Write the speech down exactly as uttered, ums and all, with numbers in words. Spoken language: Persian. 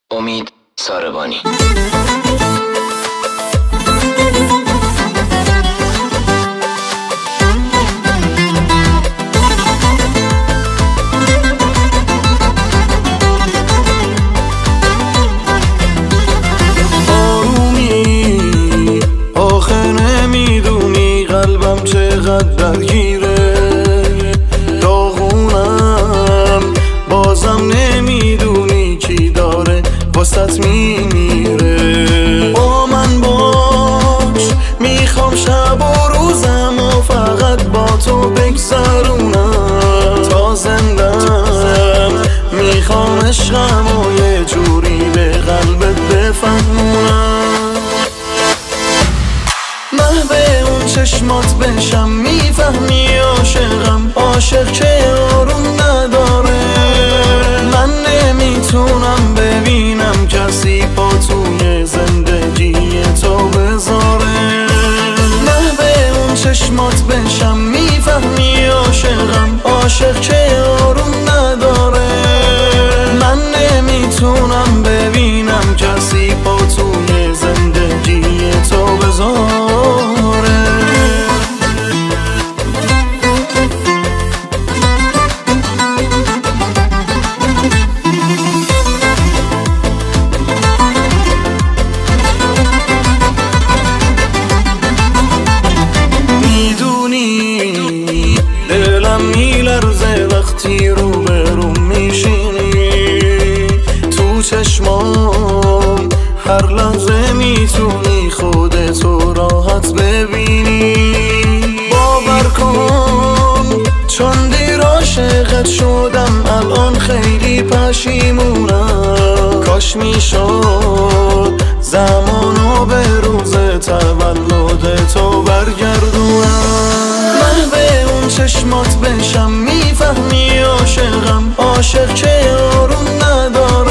امید ساربانی. آرومی آخه نمیدونی قلبم چقدر درگیره، داغونم بازم نمیدونی کی داره واسط میمیره. با من باش میخوام شب و روزم و فقط با تو بگذرونم، تا زندم میخوام عشقم و یه جوری به قلبت بفهمونم. محو اون چشمات بشم میفهمی عاشقم، عاشق که آروم نداره. من نمیتونم ببینم کسی پا توی زندگی تو بذاره. محو اون چشمات بشم میفهمی عاشقم، عاشق که آروم نداره. من نمیتونم ببینم کسی پا توی زندگی تو بذاره. دلم میلرزه وقتی رو به رو میشینی، تو چشمام هر لحظه میتونی خودتو راحت ببینی. باور کن چون دیر عاشقت شدم الان خیلی پشیمونم. کاش میشد زمانو به روز تولد تو برگردونم. چشمات بشم میفهمی عاشقم، عاشق که آروم نداره.